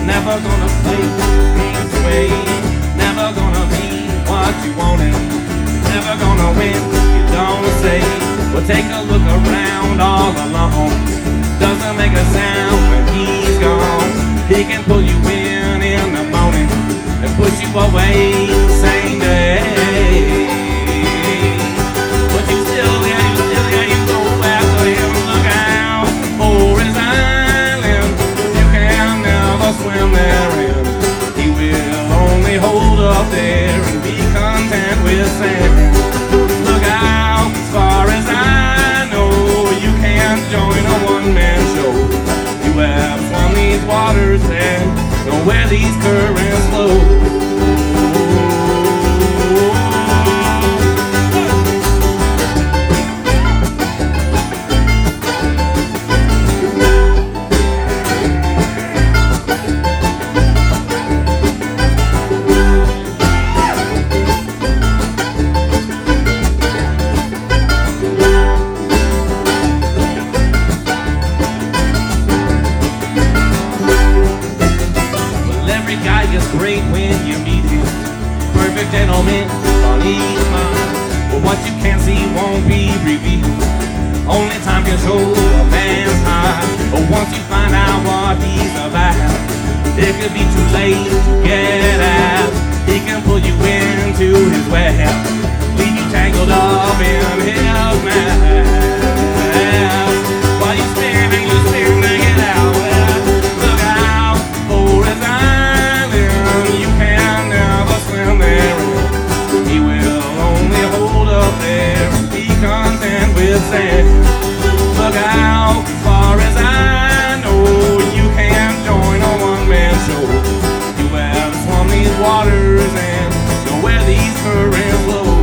Never gonna play games away. Never gonna be what you wanted. Never gonna win, you don't say. Well, take a look around all alone. Doesn't make a sound when he's gone. He can pull you in the morning and push you away the same day. But you still, you go after him. Look out for his island. You can never swim therein. He will only hold up there and be content with sand. Look out, as far as I know, you can't join a one-man show. You have swum these waters and know where these currents flow. Great when you meet him, perfect gentleman, all he's mine. But what you can't see won't be revealed. Only time can show a man's heart. But once you find out what he's about, it could be too late to get out. He can pull you into his web, leave you tangled up in his mouth. While you spin and you spin to get out. Well, look out for his island. You can never swim there. He will only hold up there and be content with sand. Look out, as far as I know, you can't join a one-man show. You have swum these waters and know where these currents flow.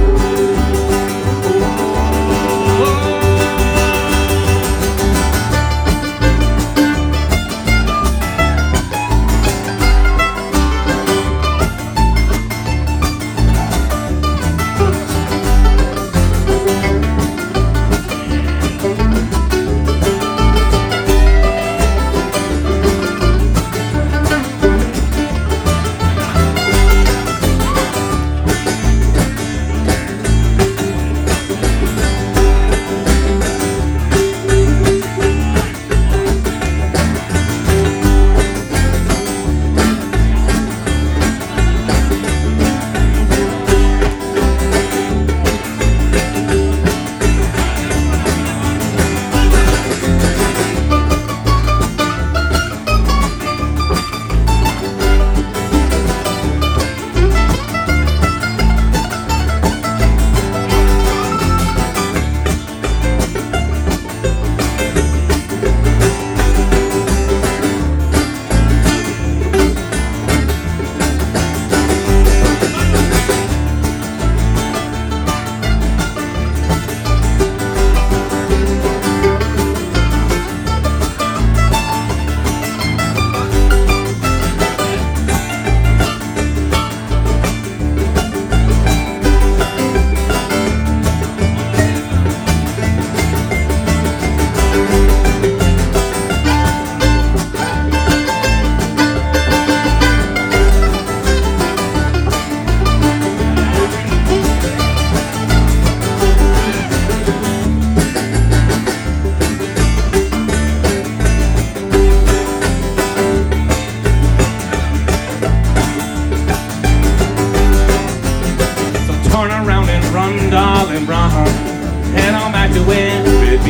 Darling, run, head on back to where it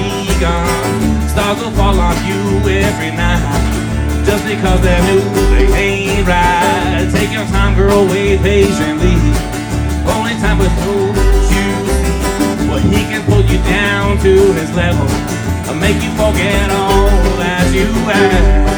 begun. Stars will fall on you every night, just because they're new, they ain't right. Take your time, girl, wait patiently. Only time will show you. Well, he can pull you down to his level and make you forget all that you have.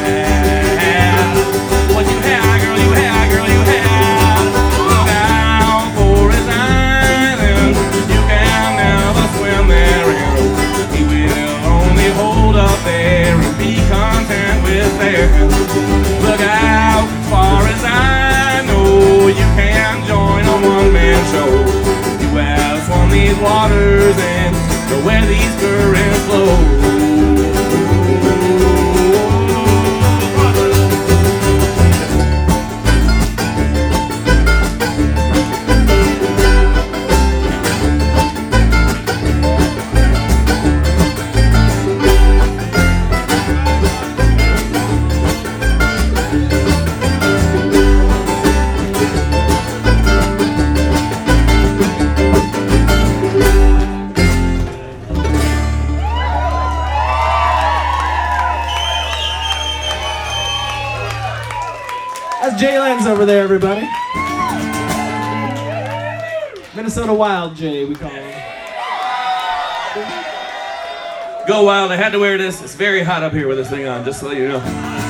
What you have, girl, you have, girl, you have. Look out for his island. You can never swim therein. He will only hold up there and be content with there. Look out, as far as I know, you can join a one-man show. You have swum these waters and know where these currents flow. got Jay Lenz over there, everybody. Minnesota Wild Jay, we call him. Go Wild. I had to wear this. It's very hot up here with this thing on, just to let you know.